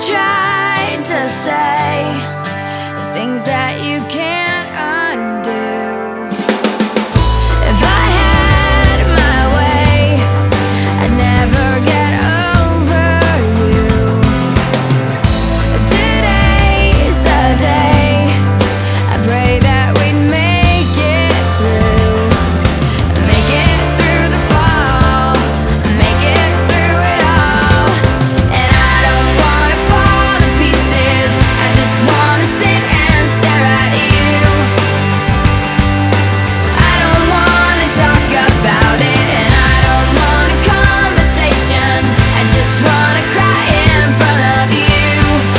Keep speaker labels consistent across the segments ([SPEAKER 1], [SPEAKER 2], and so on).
[SPEAKER 1] tried to say things that you can't undo. If I had my way, I'd never get over you. Today's the day, I pray that we'd make it through. Make it through the fall, make it through it all. And I don't wanna fall to pieces, I just wanna sit and stare at you. I don't wanna talk about it, and I don't want a conversation, I just wanna cry in front of you.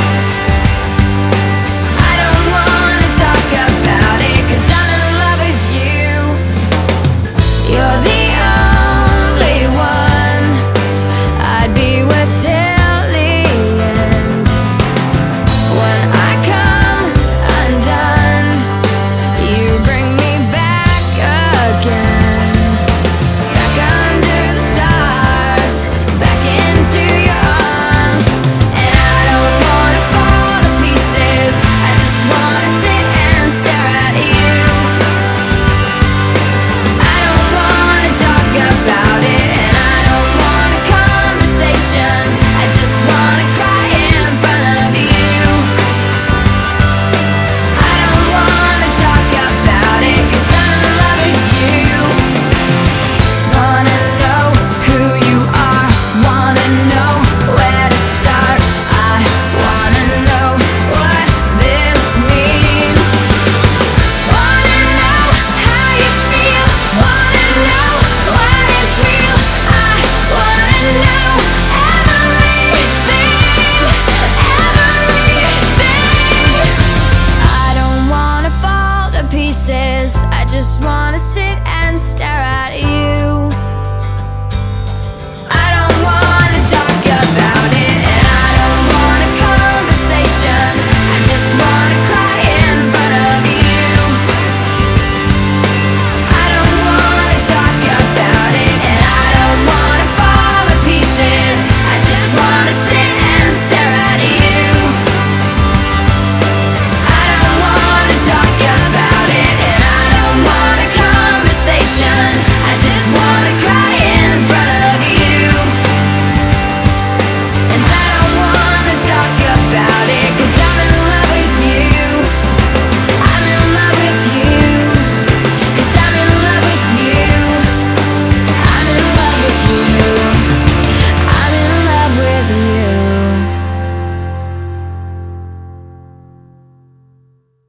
[SPEAKER 1] I don't wanna talk about it, 'cause I'm in love with you. You're the only one I'd be with till the end. When I come undone, you bring me back again. Back under the stars, back into your arms. And I don't wanna fall to pieces, I just wanna sit and stare at you. I don't wanna talk about it, and I don't want a conversation, I just wanna cry in front of you. I don't wanna talk about it, 'cause I'm in love with you. Wanna know who you are, wanna know where to start. I wanna know what this means. Wanna know how you feel, wanna know what is real. I wanna know everything, everything. I don't wanna fall to pieces, I just wanna sit